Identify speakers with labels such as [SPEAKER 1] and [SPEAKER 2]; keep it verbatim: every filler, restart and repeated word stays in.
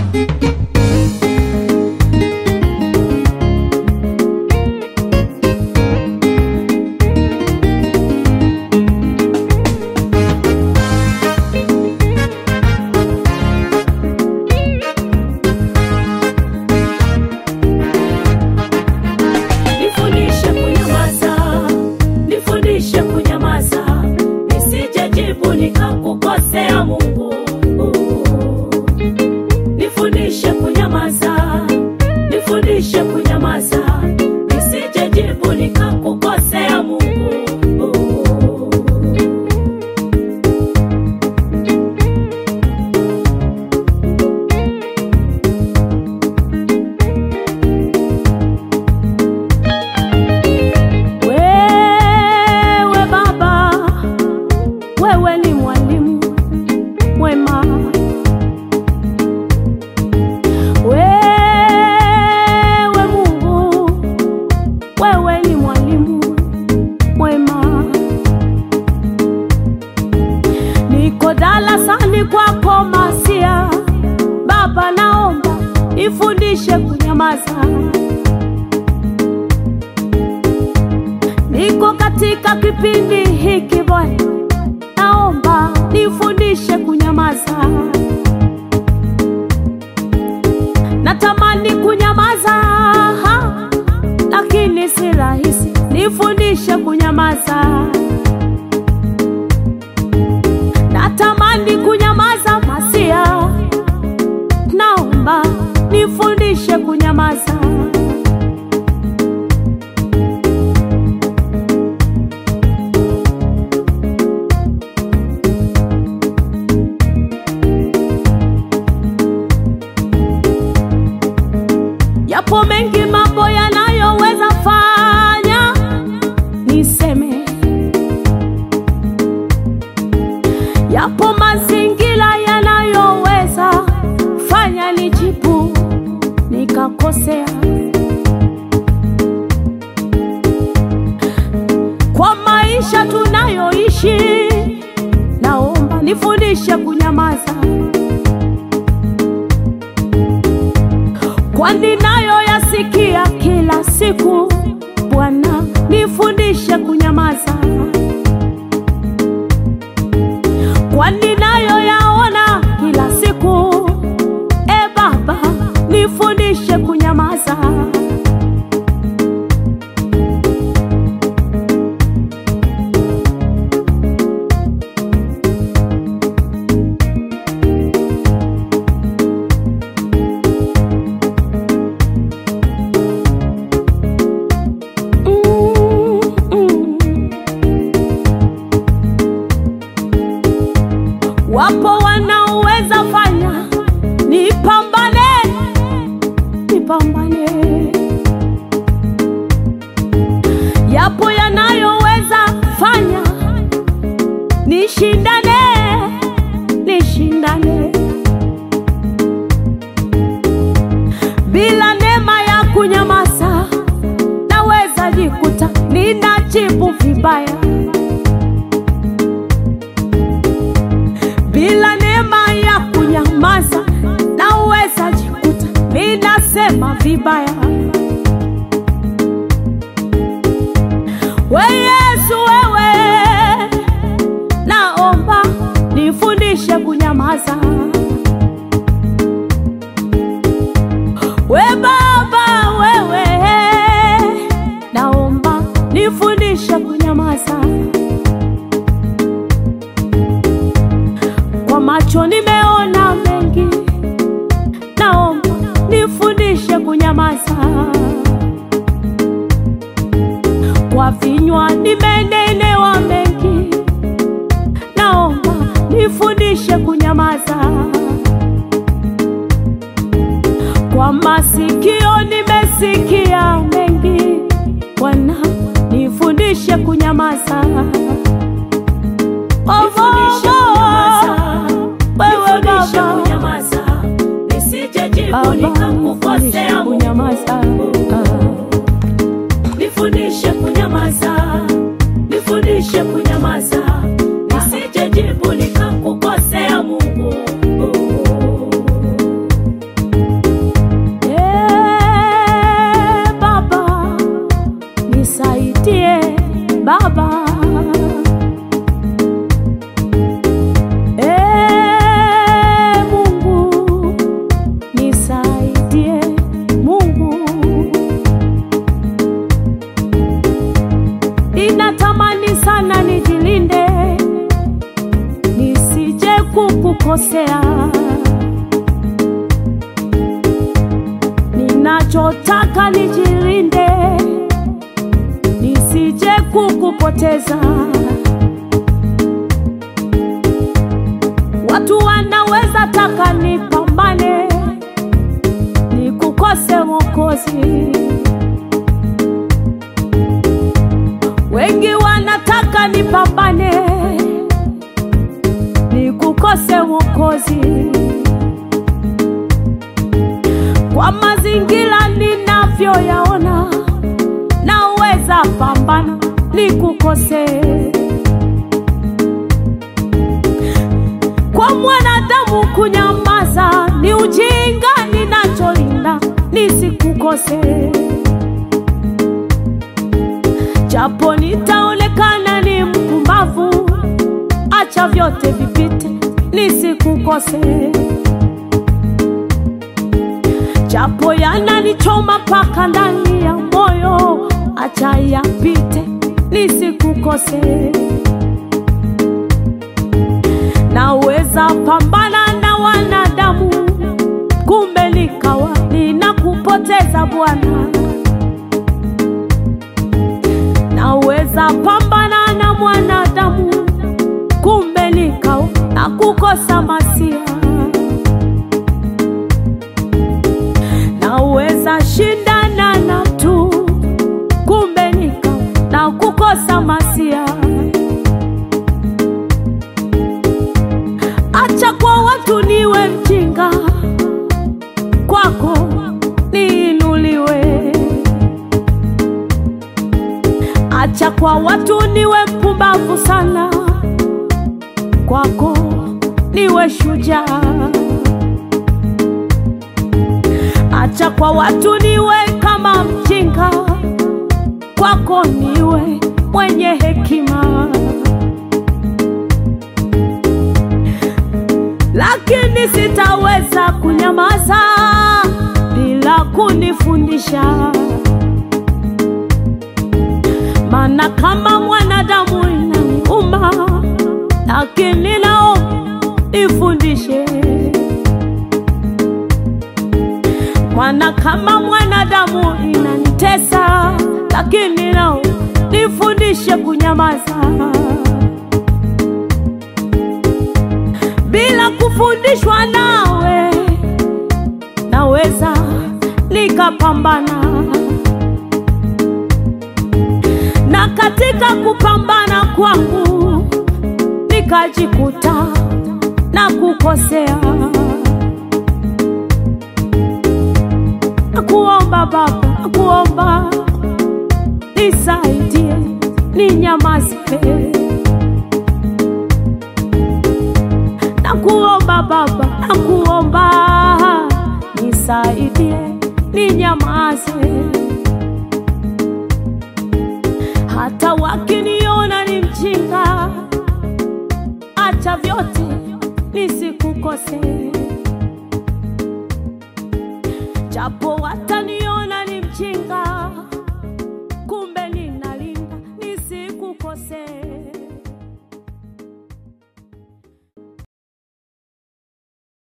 [SPEAKER 1] nifundishe kunyamaza. Niko katika kipindi hiki Bwana, naomba nifundishe kunyamaza. Natamani kunyamaza, ha, lakini si rahisi. Nifundishe kunyamaza. Natamani kunyamaza masia, naomba nifundishe kunyamaza. Yapo mengi mambo yanayoweza fanya niseme, yapo mazingira yanayoweza fanya nijibu nikakosea. Kwa maisha tunayoishi, naomba nifundishe kunyamaza. Kwani nayo yasikia kila siku, Bwana nifundishe kunyamaza. Kwani nayo yaona kila siku, e Baba nifundishe kunyamaza. Wapo wanaoweza fanya nipambane, nipambane. Yapo yanayoweza fanya nishindane, nishindane. Bila neema ya kunyamaza, naweza jikuta ninajibu vibaya. Bila neema ya kunyamaza, naweza jikuta ninasema vibaya. We Yesu, wewe naomba nifundishe kunyamaza. We Baba, wewe naomba nifundishe kunyamaza. Kwa macho nimeona mengi, naomba nifundishe kunyamaza. Kwa vinywa nimenenewa mengi, naomba nifundishe kunyamaza. Kwa masikio nimesikia mengi, Bwana nifundishe kunyamaza. Oh, nifundishe kunyamaza. Wewe Baba kunyamaza, nisijejibu nikakukosea kunyamaza. Nifundishe kunyamaza, nifundishe kunyamaza, nisijejibu nikakukosea Mungu. Ninachotaka nijilinde, nisije kukupoteza. Watu wanaweza taka nipambane, nikukose Mwokozi. Wengi wanataka nipambane, nikukose Mwokozi. Kwa mazingira ninavyoyaona, naweza pambana nikukose. Kwa mwanadamu kunyamaza ni ujinga, ninacholinda nisikukose. Japo nitaonekana ni mpumbavu, acha vyote vipite nisikukose. Japo yananichoma paka ndani ya moyo, acha yapite nisikukose. Naweza pambana na wanadamu, kumbe nikawa ninakupoteza Bwana. Naweza pambana na mwanadamu, kumbe nikawa nakukosa Masia. Naweza shindana na tu, kumbe nikawa nakukosa Masia. Acha kwa watu niwe mjinga, kwako niinuliwe. Acha kwa watu niwe mpumbavu sana, kwako niwe shujaa. Acha kwa watu niwe kama mjinga, kwako niwe mwenye hekima. Lakini sitaweza kunyamaza bila kunifundisha. Maana kama mwanadamu inaniuma, lakini nao nifundishe. Maana kama mwanadamu inanitesa, lakini nao nifundishe kunyamaza. Bila kufundishwa nawe, naweza nikapambana. Na katika kupambana kwangu, nikajikuta na kukosea. Nakuomba Baba, nakuomba nisaidie, ninyamaze. Nakuomba Baba, nakuomba nisaidie, ninyamaze. Hata wakiniona ni mjinga, acha vyote nisikukose. Japo wata